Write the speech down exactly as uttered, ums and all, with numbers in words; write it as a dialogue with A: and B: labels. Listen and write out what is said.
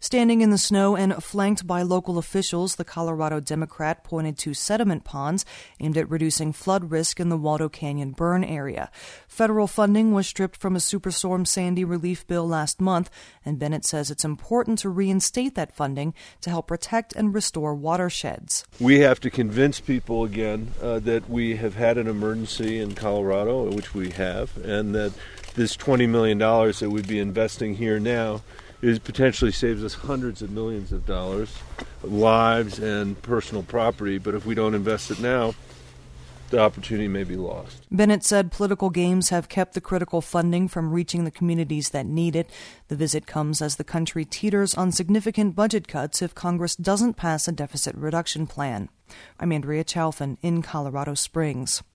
A: Standing in the snow and flanked by local officials, the Colorado Democrat pointed to sediment ponds aimed at reducing flood risk in the Waldo Canyon burn area. Federal funding was stripped from a Superstorm Sandy relief bill last month, and Bennett says it's important to reinstate that funding to help protect and restore watersheds.
B: We have to convince people again uh, that we have had an emergency in Colorado, which we have, and that this twenty million dollars that we'd be investing here now is potentially saves us hundreds of millions of dollars, lives and personal property. But if we don't invest it now, the opportunity may be lost.
A: Bennett said political games have kept the critical funding from reaching the communities that need it. The visit comes as the country teeters on significant budget cuts if Congress doesn't pass a deficit reduction plan. I'm Andrea Chalfin in Colorado Springs.